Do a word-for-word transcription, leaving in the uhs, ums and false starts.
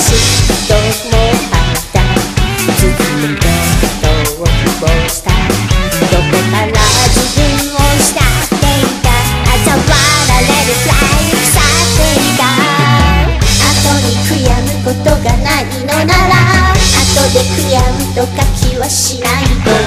ともあった続けることを希望したどこから自分を慕っていた嘲笑われるくらいに腐っていた後に悔やむことがないのなら後で悔やむと書きはしないと